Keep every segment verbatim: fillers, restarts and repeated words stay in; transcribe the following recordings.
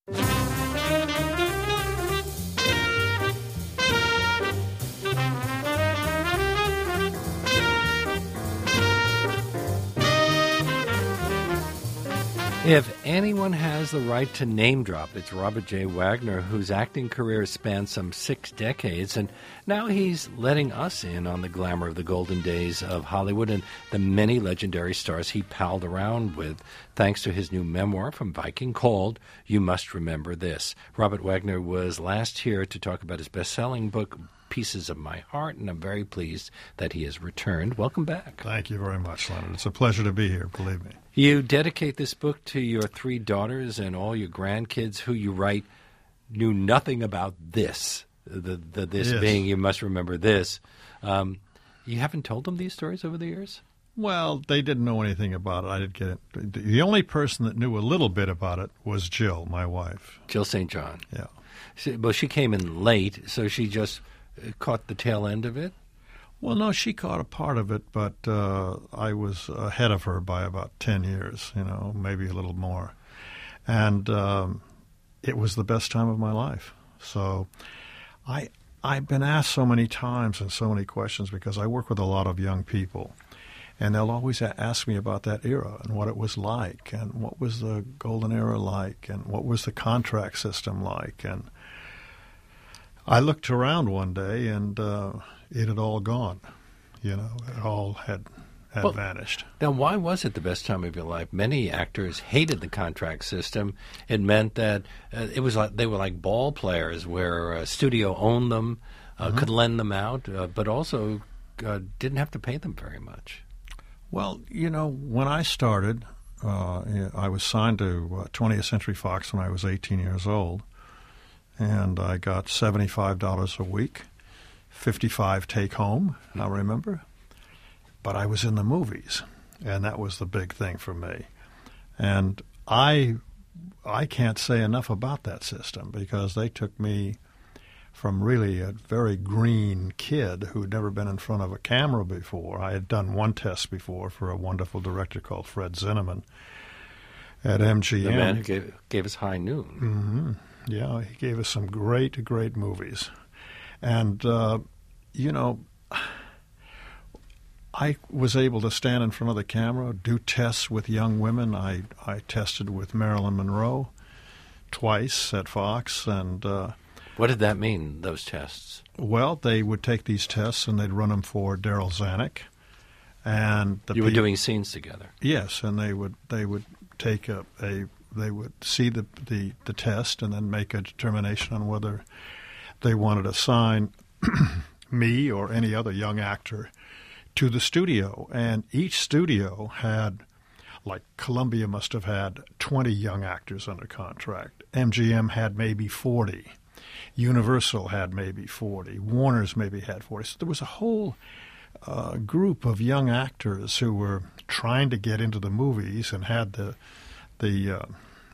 If anyone has the right to name drop, it's Robert J. Wagner, whose acting career spans some six decades, and now he's letting us in on the glamour of the golden days of Hollywood and the many legendary stars he palled around with, thanks to his new memoir from Viking called You Must Remember This. Robert Wagner was last here to talk about his best-selling book, Pieces of My Heart, and I'm very pleased that he has returned. Welcome back. Thank you very much, Leonard. It's a pleasure to be here, believe me. You dedicate this book to your three daughters and all your grandkids who you write knew nothing about this, the, the this yes. being You Must Remember This. Um, you haven't told them these stories over the years? Well, they didn't know anything about it. I didn't get it. The only person that knew a little bit about it was Jill, my wife. Jill Saint John. Yeah. She, well, she came in late, so she just caught the tail end of it? Well, no, she caught a part of it, but uh, I was ahead of her by about ten years, you know, maybe a little more. And um, it was the best time of my life. So I, I've been asked so many times and so many questions because I work with a lot of young people. And they'll always ask me about that era and what it was like and what was the golden era like and what was the contract system like. And I looked around one day, and uh, it had all gone. You know, it all had had well, vanished. Now, why was it the best time of your life? Many actors hated the contract system. It meant that uh, it was like they were like ball players, where a studio owned them, uh, mm-hmm. could lend them out, uh, but also uh, didn't have to pay them very much. Well, you know, when I started, uh, I was signed to uh, twentieth Century Fox when I was eighteen years old. And I got seventy-five dollars a week, fifty-five take home, I remember. But I was in the movies, and that was the big thing for me. And I I can't say enough about that system because they took me from really a very green kid who'd never been in front of a camera before. I had done one test before for a wonderful director called Fred Zinnemann at M G M. The man who gave, gave us High Noon. Mm-hmm. Yeah, he gave us some great, great movies. And, uh, you know, I was able to stand in front of the camera, do tests with young women. I, I tested with Marilyn Monroe twice at Fox. And uh, what did that mean, those tests? Well, they would take these tests and they'd run them for Daryl Zanuck. And the you were pe- doing scenes together. Yes, and they would they would take a, a they would see the, the the test and then make a determination on whether they wanted to sign me or any other young actor to the studio. And each studio had, like Columbia must have had twenty young actors under contract. M G M had maybe forty. Universal had maybe forty. Warner's maybe had forty. So there was a whole uh, group of young actors who were trying to get into the movies and had the the uh,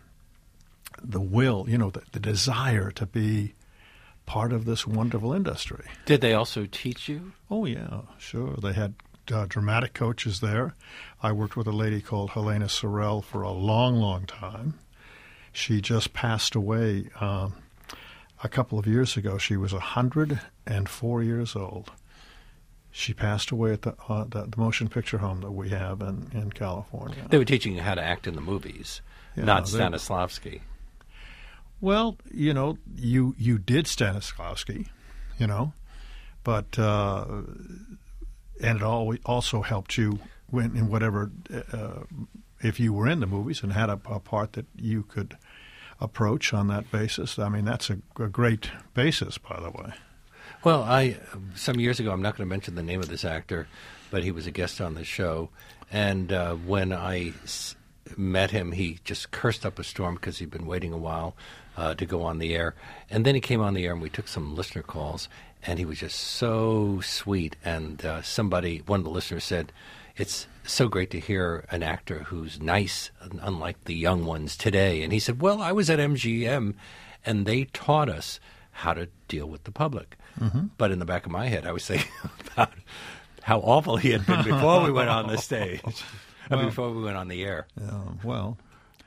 the will, you know, the, the desire to be part of this wonderful industry. Did they also teach you? Oh, yeah, sure. They had uh, dramatic coaches there. I worked with a lady called Helena Sorrell for a long, long time. She just passed away um, a couple of years ago. She was one hundred four years old. She passed away at the, uh, the, the motion picture home that we have in, in California. They were teaching you how to act in the movies, yeah, not they, Stanislavski. Well, you know, you you did Stanislavski, you know, but uh, and it all, also helped you when, in whatever, uh, if you were in the movies and had a, a part that you could approach on that basis. I mean, that's a, a great basis, by the way. Well, I some years ago, I'm not going to mention the name of this actor, but he was a guest on the show, and uh, when I s- met him, he just cursed up a storm because he'd been waiting a while uh, to go on the air, and then he came on the air, and we took some listener calls, and he was just so sweet, and uh, somebody, one of the listeners said, it's so great to hear an actor who's nice, unlike the young ones today, and he said, well, I was at M G M, and they taught us how to deal with the public. Mm-hmm. But in the back of my head, I was thinking about how awful he had been before we went on the stage, well, before we went on the air. Yeah, well,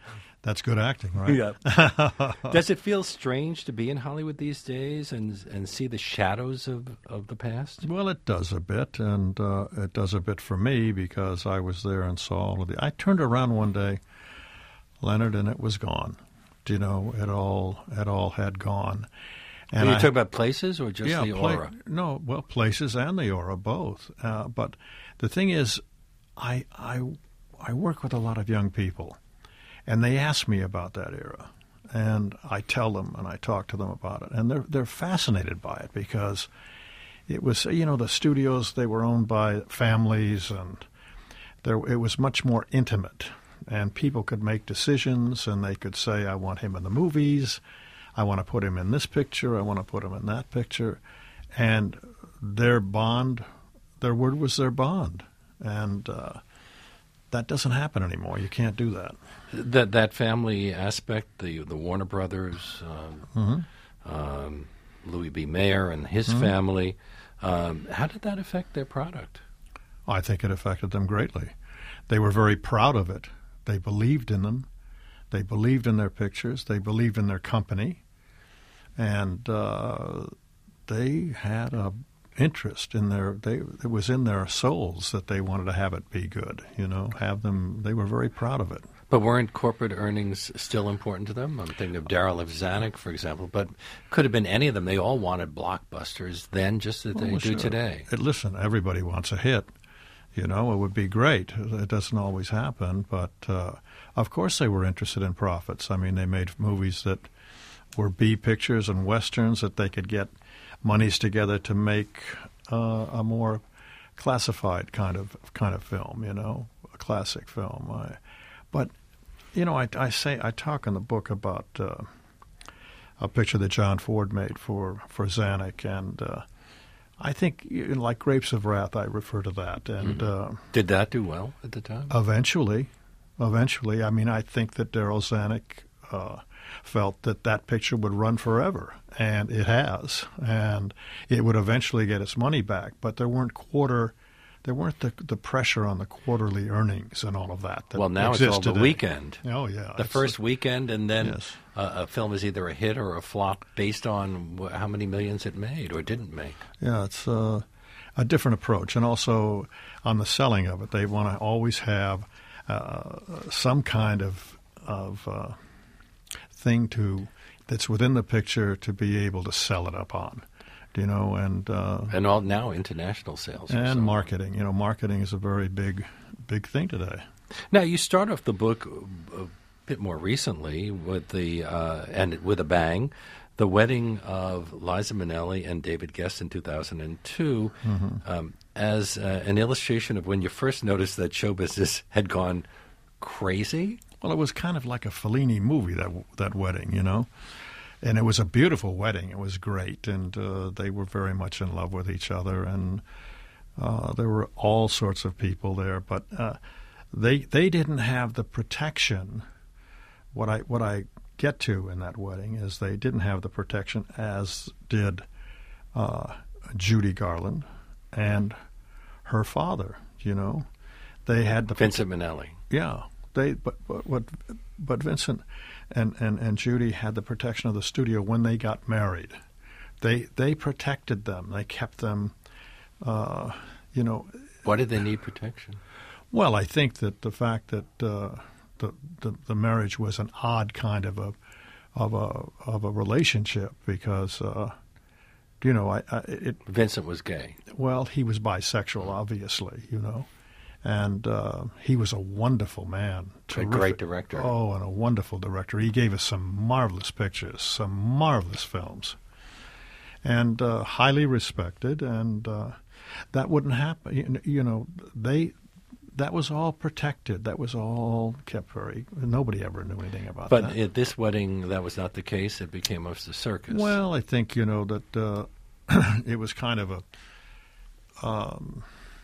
That's good acting, right? Yeah. Does it feel strange to be in Hollywood these days and and see the shadows of, of the past? Well, it does a bit, and uh, it does a bit for me because I was there and saw all of the... I turned around one day, Leonard, and it was gone. You know, it all it all had gone. And Are you I, talking about places or just yeah, the aura? Pla- no, well, places and the aura, both. Uh, but the thing is, I, I, I work with a lot of young people, and they ask me about that era. And I tell them, and I talk to them about it. And they're they're fascinated by it because it was, you know, the studios, they were owned by families, and there it was much more intimate. And people could make decisions, and they could say, I want him in the movies, I want to put him in this picture, I want to put him in that picture. And their bond, their word was their bond. And uh, that doesn't happen anymore. You can't do that. That that family aspect, the the Warner Brothers, um, mm-hmm. um, Louis B. Mayer and his mm-hmm. family, um, how did that affect their product? I think it affected them greatly. They were very proud of it. They believed in them. They believed in their pictures. They believed in their company. And uh, they had a interest in their, they, it was in their souls that they wanted to have it be good, you know, have them, they were very proud of it. But weren't corporate earnings still important to them? I'm thinking of Darryl F. Zanuck, for example, but could have been any of them. They all wanted blockbusters then just as they oh, do sure. today. It, listen, everybody wants a hit. You know, it would be great. It doesn't always happen, but uh, of course they were interested in profits. I mean, they made movies that were B pictures and westerns that they could get monies together to make uh, a more classified kind of kind of film. You know, a classic film. I, but you know, I, I say I talk in the book about uh, a picture that John Ford made for for Zanuck, and uh, I think, like Grapes of Wrath, I refer to that. And mm-hmm. uh, did that do well at the time? Eventually, eventually. I mean, I think that Darryl Zanuck uh, felt that that picture would run forever, and it has, and it would eventually get its money back. But there weren't quarter, there weren't the the pressure on the quarterly earnings and all of that. that well, now it's all today. the weekend. Oh yeah, the first weekend, and then yes. uh, a film is either a hit or a flop based on wh- how many millions it made or didn't make. Yeah, it's uh, a different approach, and also on the selling of it, they want to always have uh, some kind of of uh, thing to that's within the picture to be able to sell it up on. You know, and uh, and all now international sales and also. marketing. You know, marketing is a very big, big thing today. Now, you start off the book a bit more recently with the uh, and with a bang, the wedding of Liza Minnelli and David Guest in two thousand two, mm-hmm. um, as uh, an illustration of when you first noticed that show business had gone crazy. Well, it was kind of like a Fellini movie, that that wedding, you know. And it was a beautiful wedding. It was great, and uh, they were very much in love with each other, and uh, there were all sorts of people there. But uh, they they didn't have the protection. What I what I get to in that wedding is they didn't have the protection as did uh, Judy Garland and her father. You know, they had the Vincent Minnelli. Yeah, they but but what but Vincent. And, and, and Judy had the protection of the studio when they got married. They they protected them. They kept them, uh, you know. Why did they need protection? Well, I think that the fact that uh, the, the the marriage was an odd kind of a of a of a relationship because, uh, you know, I, I it. Vincent was gay. Well, he was bisexual, obviously, you know. And uh, he was a wonderful man. A great director. Oh, and a wonderful director. He gave us some marvelous pictures, some marvelous films. And uh, highly respected, and uh, that wouldn't happen. You know, they that was all protected. That was all kept very... Nobody ever knew anything about but that. But at this wedding, that was not the case. It became a circus. Well, I think, you know, that uh, it was kind of a... Um,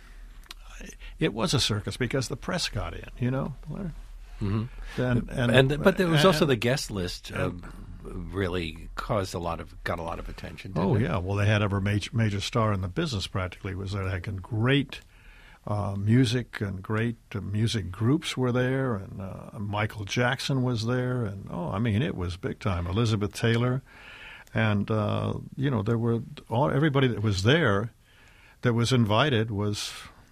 It was a circus because the press got in, you know. Mm-hmm. And, and, and but there was and, also the guest list. Uh, really caused a lot of got a lot of attention. Didn't oh it? yeah, well they had every major major star in the business practically was there. They had great uh, music, and great uh, music groups were there, and uh, Michael Jackson was there, and oh, I mean, it was big time. Elizabeth Taylor, and uh, you know, there were all everybody that was there, that was invited, was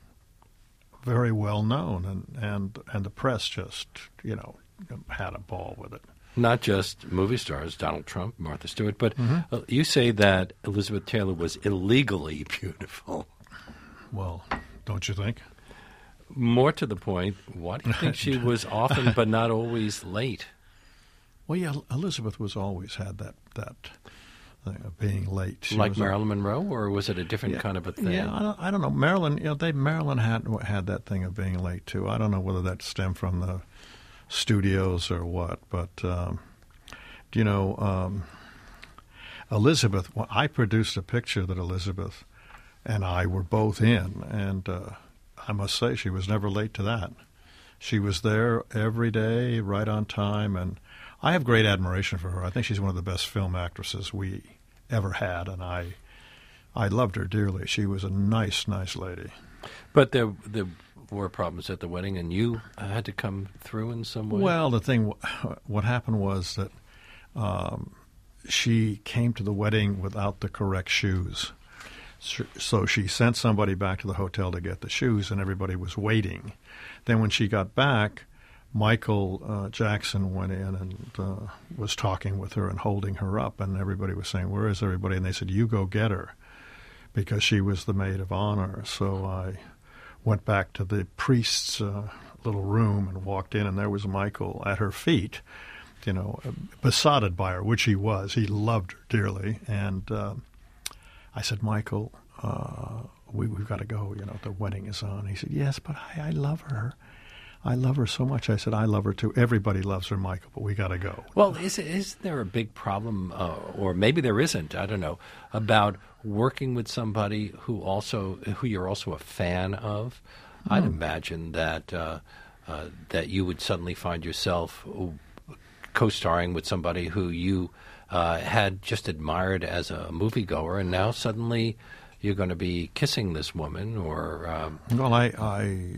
very well known, and and and the press just, you know, had a ball with it. Not just movie stars, Donald Trump, Martha Stewart, but Mm-hmm. uh, you say that Elizabeth Taylor was illegally beautiful. Well, don't you think? More to the point, why do you think she was often but not always late? Well, yeah, Elizabeth was always had that that thing of being late. She Like was Marilyn Monroe, or was it a different Yeah. kind of a thing? Yeah, I don't, I don't know. Marilyn, you know, they Marilyn had had that thing of being late too. I don't know whether that stemmed from the studios or what, but um, you know, um, Elizabeth. Well, I produced a picture that Elizabeth and I were both in, and uh, I must say she was never late to that. She was there every day, right on time, and I have great admiration for her. I think she's one of the best film actresses we ever had, and I I loved her dearly. She was a nice, nice lady. But there, there were problems at the wedding, and you had to come through in some way? Well, the thing, what happened was that um, she came to the wedding without the correct shoes. So she sent somebody back to the hotel to get the shoes, and everybody was waiting. Then when she got back, Michael uh, Jackson went in and uh, was talking with her and holding her up, and everybody was saying, "Where is everybody?" And they said, "You go get her," because she was the maid of honor. So I went back to the priest's uh, little room and walked in, and there was Michael at her feet, you know, besotted by her, which he was. He loved her dearly. And uh, I said, "Michael, uh, we, we've got to go, you know, the wedding is on." He said, "Yes, but I, I love her. I love her so much." I said, "I love her too. Everybody loves her, Michael, but we got to go." Well, is is there a big problem, uh, or maybe there isn't, I don't know, about working with somebody who also who you're also a fan of? Hmm. I'd imagine that uh, uh, that you would suddenly find yourself co-starring with somebody who you uh, had just admired as a moviegoer, and now suddenly you're going to be kissing this woman, or um, Well, I, I,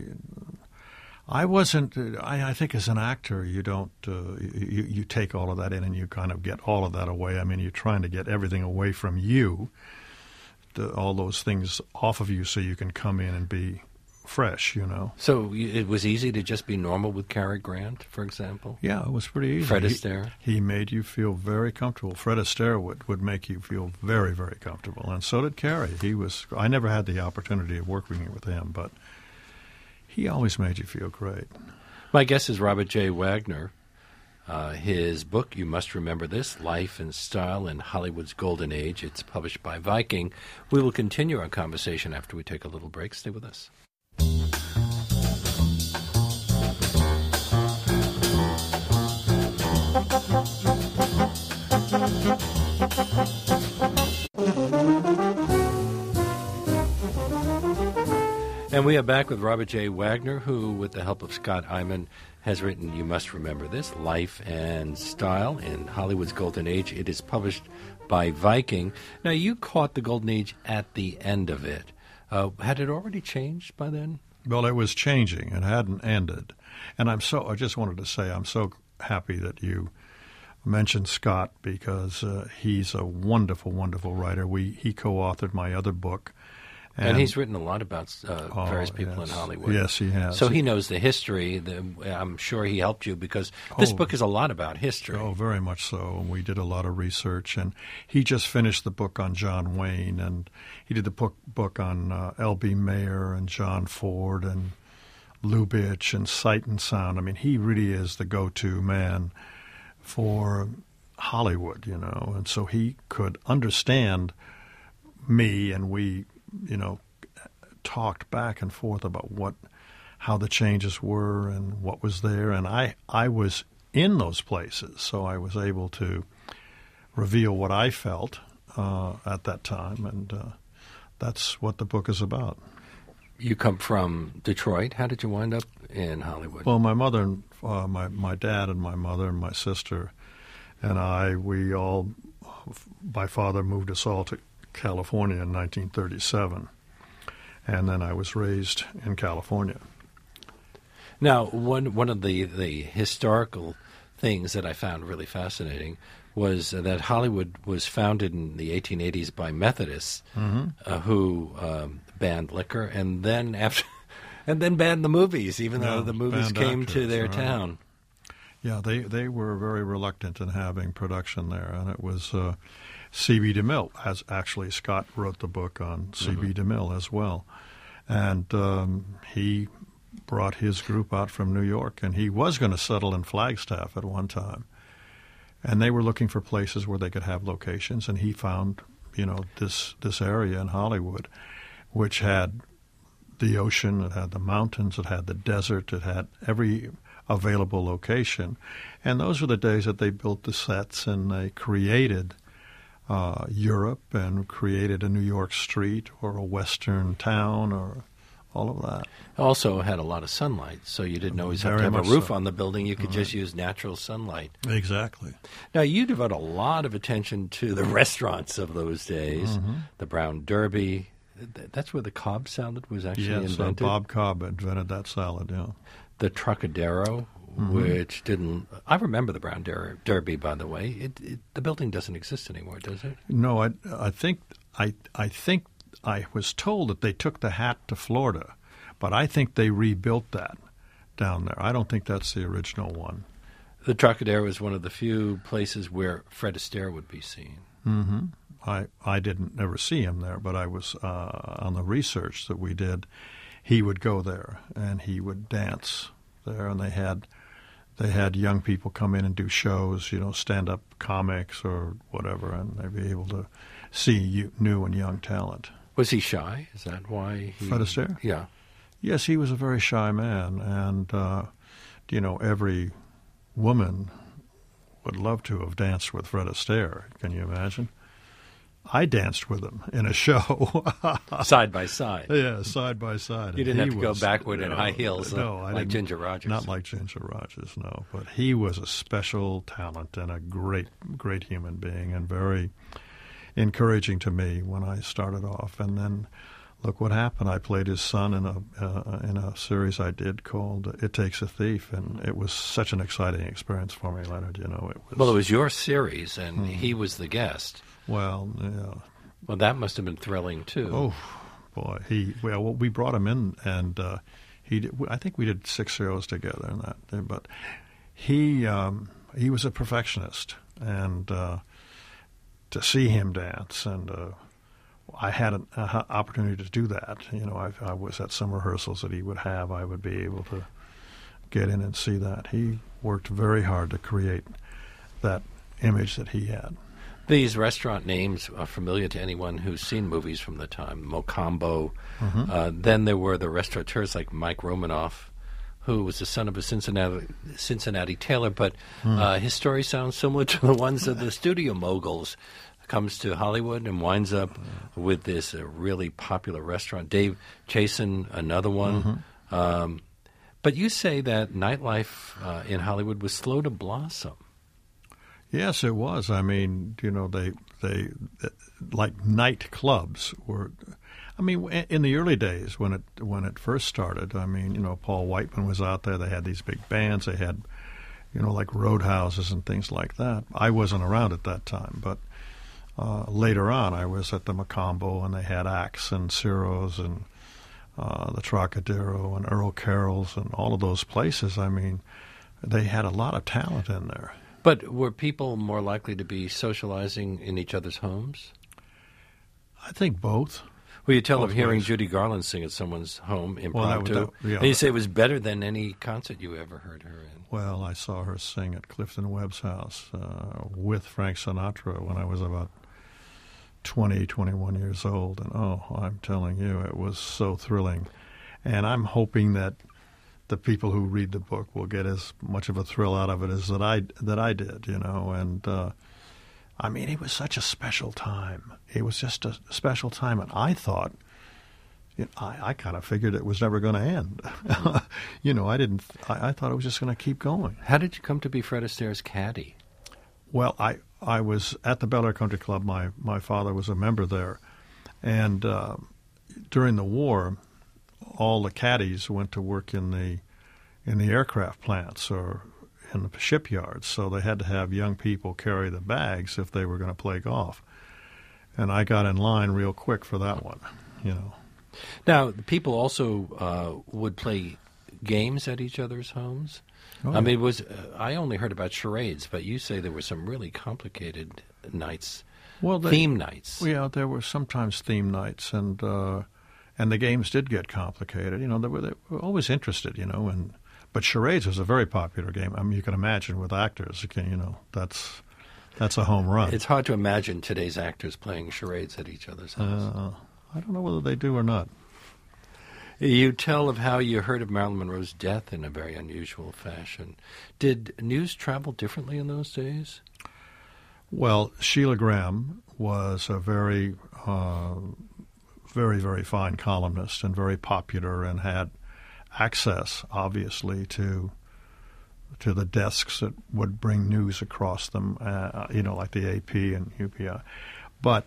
I wasn't. I, I think as an actor, you don't. Uh, you, you take all of that in, and you kind of get all of that away. I mean, you're trying to get everything away from you, the, all those things off of you, so you can come in and be fresh. You know. so y- it was easy to just be normal with Cary Grant, for example? Yeah, it was pretty easy. Fred He- Astaire? He made you feel very comfortable. Fred Astaire would, would make you feel very, very comfortable, and so did Cary. He was. I never had the opportunity of working with him, but he always made you feel great. My guest is Robert J. Wagner. Uh, his book, You Must Remember This, Life and Style in Hollywood's Golden Age. It's published by Viking. We will continue our conversation after we take a little break. Stay with us. And we are back with Robert J. Wagner, who, with the help of Scott Eyman, has written You Must Remember This, Life and Style in Hollywood's Golden Age. It is published by Viking. Now, you caught the Golden Age at the end of it. Uh, had it already changed by then? Well, it was changing. It hadn't ended. And I'm so, I just wanted to say I'm so happy that you mentioned Scott, because uh, he's a wonderful, wonderful writer. We He co-authored my other book. And, he's written a lot about uh, Oh, various people yes. in Hollywood. Yes, he has. So he knows the history. The, I'm sure he helped you, because this Oh. book is a lot about history. Oh, very much so. We did a lot of research, and he just finished the book on John Wayne, and he did the book book on uh, L B Mayer and John Ford and Lubitsch and Sight and Sound. I mean, he really is the go-to man for Hollywood, you know, and so he could understand me, and we, you know, talked back and forth about what, how the changes were and what was there, and I, I was in those places, so I was able to reveal what I felt uh, at that time, and uh, that's what the book is about. You come from Detroit. How did you wind up in Hollywood? Well, my mother, and uh, my my dad, and my mother, and my sister, and I, we all, my father moved us all to California in nineteen thirty-seven, and then I was raised in California. Now, one one of the, the historical things that I found really fascinating was that Hollywood was founded in the eighteen eighties by Methodists Mm-hmm. uh, who um, banned liquor, and then after, and then banned the movies, even Yeah, though the movies banned came to actors, their right. town. Yeah, they, they were very reluctant in having production there, and it was uh, C B. DeMille. As actually, Scott wrote the book on C B. Mm-hmm. DeMille as well, and um, he brought his group out from New York, and he was going to settle in Flagstaff at one time, and they were looking for places where they could have locations, and he found, you know, this this area in Hollywood, which had the ocean, it had the mountains, it had the desert, it had every available location. And those were the days that they built the sets and they created uh, Europe and created a New York street or a western town or all of that. Also had a lot of sunlight, so you didn't always have Very to have a much roof so. on the building. You could just use natural sunlight. Exactly. Now, you devote a lot of attention to the restaurants of those days, Mm-hmm. the Brown Derby. Th- That's where the Cobb salad was actually Yes, uh, invented. Bob Cobb invented that salad, yeah. The Trocadero, Mm-hmm. which didn't... I remember the Brown Der- Derby, by the way. It, it, the building doesn't exist anymore, does it? No, I, I think I I think I was told that they took the hat to Florida, but I think they rebuilt that down there. I don't think that's the original one. The Trocadero is one of the few places where Fred Astaire would be seen. Mm-hmm. I I didn't never see him there, but I was uh, on the research that we did. He would go there and he would dance there, and they had they had young people come in and do shows, you know, stand up comics or whatever, and they'd be able to see you, new and young talent. Was he shy? Is that why he... Fred Astaire? Yeah. Yes, he was a very shy man, and uh, you know, every woman would love to have danced with Fred Astaire. Can you imagine? I danced with him in a show. Side by side. Yeah, side by side. You didn't And have he to was- go backward in no, high heels uh, no, I like didn't- Ginger Rogers. Not like Ginger Rogers, no. But he was a special talent and a great, great human being, and very encouraging to me when I started off. And then, look what happened. I played his son in a uh, in a series I did called "It Takes a Thief," and it was such an exciting experience for me, Leonard. You know, it was. Well, it was your series, and Hmm. he was the guest. Well, yeah. Well, that must have been thrilling, too. Oh, boy. He well, well, we brought him in, and uh, he. Did, I think we did six shows together, and that. But he um, he was a perfectionist, and uh, to see him dance, and uh, I had an uh, opportunity to do that. You know, I, I was at some rehearsals that he would have. I would be able to get in and see that. He worked very hard to create that image that he had. These restaurant names are familiar to anyone who's seen movies from the time. Mocambo. Mm-hmm. Uh, then there were the restaurateurs like Mike Romanoff, who was the son of a Cincinnati Cincinnati tailor. But Hmm. uh, his story sounds similar to the ones of the studio moguls. Comes to Hollywood and winds up with this uh, really popular restaurant. Dave Chasen, another one. Mm-hmm. Um, but you say that nightlife uh, in Hollywood was slow to blossom. Yes, it was. I mean, you know, they they like nightclubs were. I mean, in the early days when it when it first started, I mean, you know, Paul Whiteman was out there. They had these big bands. They had, you know, like roadhouses and things like that. I wasn't around at that time, but uh, later on, I was at the Mocambo, and they had Axe and Ciro's and uh, the Trocadero and Earl Carroll's and all of those places. I mean, they had a lot of talent in there. But were people more likely to be socializing in each other's homes? I think both. Well, you tell Both of hearing ways. Judy Garland sing at someone's home Well, that impromptu, was- that- yeah. and you say it was better than any concert you ever heard her in. Well, I saw her sing at Clifton Webb's house uh, with Frank Sinatra when I was about twenty, twenty-one years old. And, oh, I'm telling you, it was so thrilling. And I'm hoping that the people who read the book will get as much of a thrill out of it as that I, that I did, you know. And, uh, I mean, it was such a special time. It was just a special time. And I thought, you know, I, I kind of figured it was never going to end. you know, I didn't. I, I thought it was just going to keep going. How did you come to be Fred Astaire's caddy? Well, I I was at the Bel Air Country Club. My my father was a member there, and uh, during the war, all the caddies went to work in the in the aircraft plants or in the shipyards, so they had to have young people carry the bags if they were going to play golf. And I got in line real quick for that one, you know. Now, people also uh, would play games at each other's homes. Oh, I yeah. mean, it was uh, I only heard about charades, but you say there were some really complicated nights, Well, they, theme nights. Yeah, there were sometimes theme nights, and uh, and the games did get complicated. You know, they were, they were always interested, you know, and but charades was a very popular game. I mean, you can imagine with actors, you can, you know, that's that's a home run. It's hard to imagine today's actors playing charades at each other's house. Uh, I don't know whether they do or not. You tell of how you heard of Marilyn Monroe's death in a very unusual fashion. Did news travel differently in those days? Well, Sheila Graham was a very, uh, very, very fine columnist and very popular and had access, obviously, to to the desks that would bring news across them, uh, you know, like the A P and U P I. But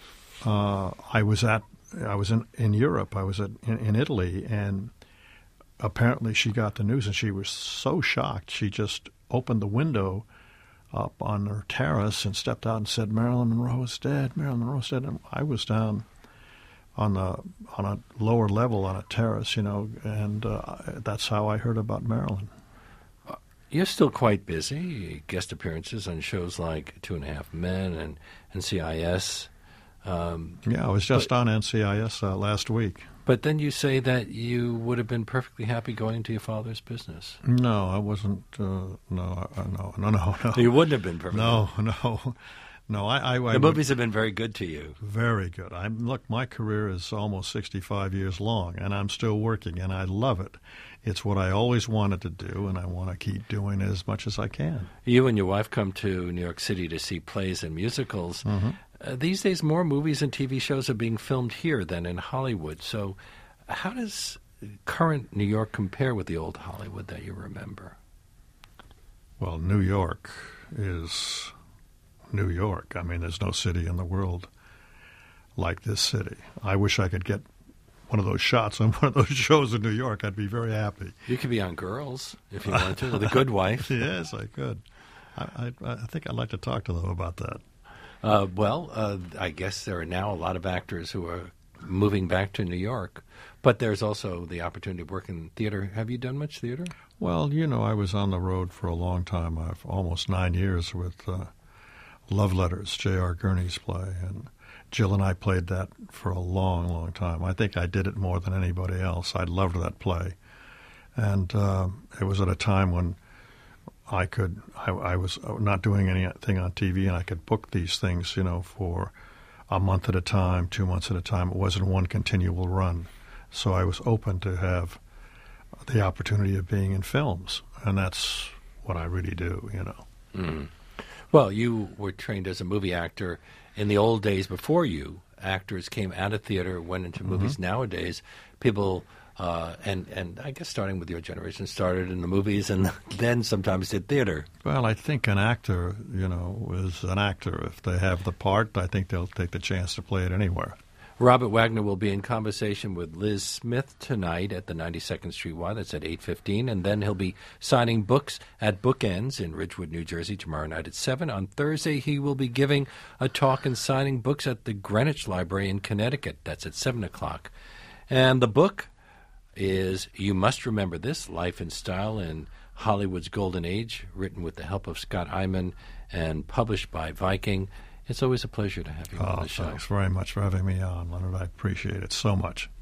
uh, I was at I was in, in Europe. I was at, in, in Italy, and apparently she got the news, and she was so shocked. She just opened the window up on her terrace and stepped out and said, "Marilyn Monroe is dead. Marilyn Monroe is dead." And I was down on the on a lower level on a terrace, you know, and uh, that's how I heard about Marilyn. You're still quite busy. Guest appearances on shows like Two and a Half Men and N C I S. Um, yeah, I was just but, on N C I S uh, last week. But then you say that you would have been perfectly happy going into your father's business. No, I wasn't. Uh, no, uh, no, no, no, no. You wouldn't have been perfectly No, no. No, I, I, I The movies would, have been very good to you. Very good. I'm look, my career is almost sixty-five years long, and I'm still working, and I love it. It's what I always wanted to do, and I want to keep doing as much as I can. You and your wife come to New York City to see plays and musicals. Mm-hmm. Uh, these days, more movies and T V shows are being filmed here than in Hollywood. So how does current New York compare with the old Hollywood that you remember? Well, New York is New York. I mean, there's no city in the world like this city. I wish I could get one of those shots on one of those shows in New York. I'd be very happy. You could be on Girls if you wanted to, with a good wife. Yes, I could. I, I, I think I'd like to talk to them about that. Uh, well, uh, I guess there are now a lot of actors who are moving back to New York, but there's also the opportunity to work in theater. Have you done much theater? Well, you know, I was on the road for a long time. I've almost nine years with uh, Love Letters, J R. Gurney's play, and Jill and I played that for a long, long time. I think I did it more than anybody else. I loved that play, and uh, it was at a time when I could, I, I was not doing anything on T V, and I could book these things, you know, for a month at a time, two months at a time. It wasn't one continual run. So I was open to have the opportunity of being in films, and that's what I really do, you know. Mm. Well, you were trained as a movie actor in the old days before you. Actors came out of theater, went into Mm-hmm. movies. Nowadays, people... Uh, and, and I guess starting with your generation, started in the movies and then sometimes did theater. Well, I think an actor, you know, is an actor. If they have the part, I think they'll take the chance to play it anywhere. Robert Wagner will be in conversation with Liz Smith tonight at the ninety-second Street Y. That's at eight fifteen. And then he'll be signing books at Bookends in Ridgewood, New Jersey tomorrow night at seven. On Thursday, he will be giving a talk and signing books at the Greenwich Library in Connecticut. That's at seven o'clock. And the book is You Must Remember This, Life and Style in Hollywood's Golden Age, written with the help of Scott Eyman and published by Viking. It's always a pleasure to have you Oh, on the show. Thanks very much for having me on, Leonard. I appreciate it so much.